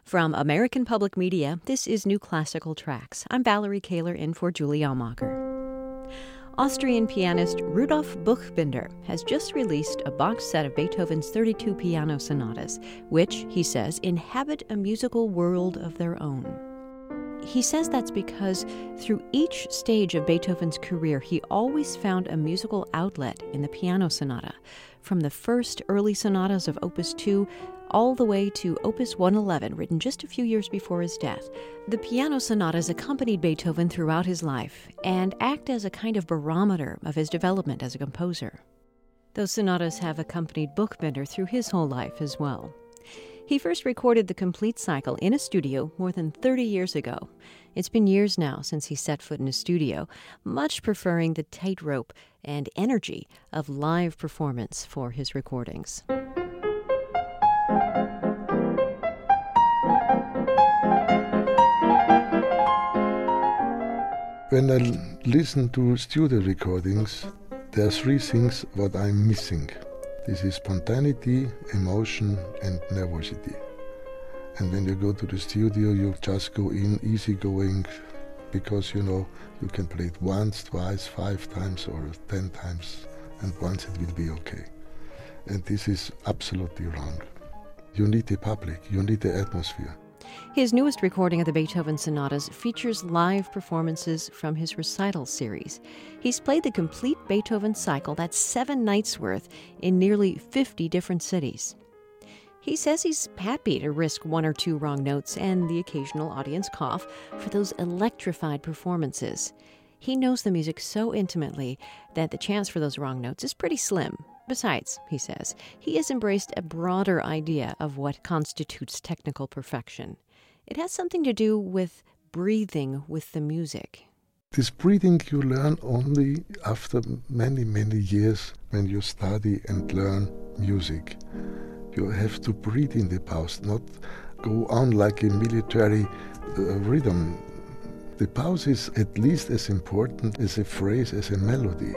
From American Public Media, this is New Classical Tracks. I'm Valerie Kahler in for Julie Almacher. Austrian pianist Rudolf Buchbinder has just released a box set of Beethoven's 32 piano sonatas, which, he says, inhabit a musical world of their own. He says that's because through each stage of Beethoven's career, he always found a musical outlet in the piano sonata, from the first early sonatas of Opus 2 all the way to Opus 111, written just a few years before his death. The piano sonatas accompanied Beethoven throughout his life and act as a kind of barometer of his development as a composer. Those sonatas have accompanied Buchbinder through his whole life as well. He first recorded the complete cycle in a studio more than 30 years ago. It's been years now since he set foot in a studio, much preferring the tightrope and energy of live performance for his recordings. When I listen to studio recordings, there are three things what I'm missing. This is spontaneity, emotion, and nervosity. And when you go to the studio, you just go in easygoing, because you can play it once, twice, 5 times, or 10 times, and once it will be okay. And this is absolutely wrong. You need the public, you need the atmosphere. His newest recording of the Beethoven sonatas features live performances from his recital series. He's played the complete Beethoven cycle, that's 7 nights' worth, in nearly 50 different cities. He says he's happy to risk 1 or 2 wrong notes and the occasional audience cough for those electrified performances. He knows the music so intimately that the chance for those wrong notes is pretty slim. Besides, he says, he has embraced a broader idea of what constitutes technical perfection. It has something to do with breathing with the music. This breathing you learn only after many, many years when you study and learn music. You have to breathe in the pause, not go on like a military rhythm. The pause is at least as important as a phrase, as a melody.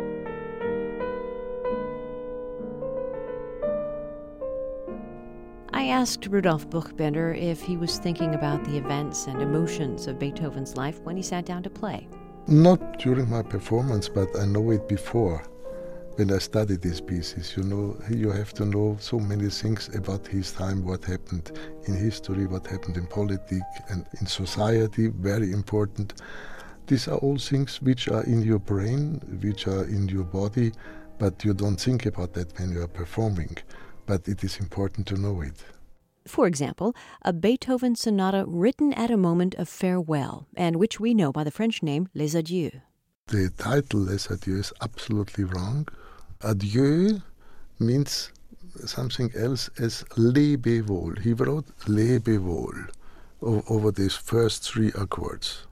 I asked Rudolf Buchbinder if he was thinking about the events and emotions of Beethoven's life when he sat down to play. Not during my performance, but I know it before. When I study these pieces, you have to know so many things about his time, what happened in history, what happened in politics and in society, very important. These are all things which are in your brain, which are in your body, but you don't think about that when you are performing. But it is important to know it. For example, a Beethoven sonata written at a moment of farewell, and which we know by the French name Les Adieux. The title Les Adieux is absolutely wrong. Adieu means something else as Lebe wohl. He wrote Lebe wohl over these first 3 accords.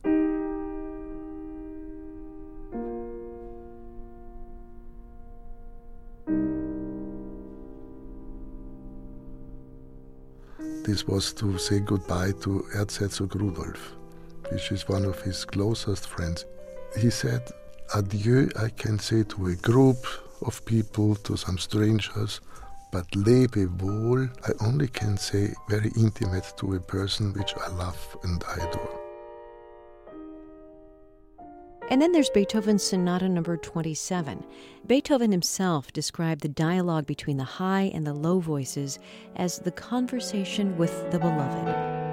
This was to say goodbye to Erzherzog Rudolf, which is one of his closest friends. He said, adieu I can say to a group of people, to some strangers, but lebe wohl I only can say very intimate to a person which I love and I adore. And then there's Beethoven's Sonata number 27. Beethoven himself described the dialogue between the high and the low voices as the conversation with the beloved.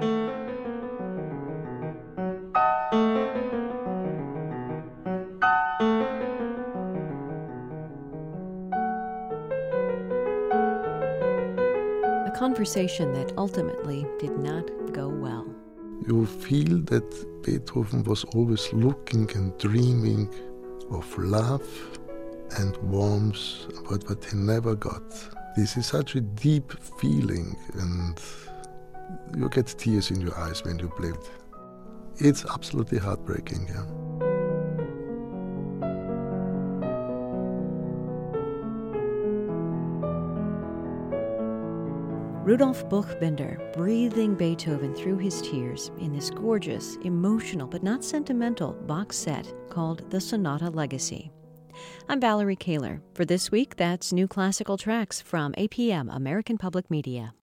A conversation that ultimately did not go well. You feel that Beethoven was always looking and dreaming of love and warmth, but what he never got. This is such a deep feeling, and you get tears in your eyes when you play it. It's absolutely heartbreaking, yeah. Rudolf Buchbinder breathing Beethoven through his tears in this gorgeous, emotional, but not sentimental box set called The Sonata Legacy. I'm Valerie Kahler. For this week, that's New Classical Tracks from APM, American Public Media.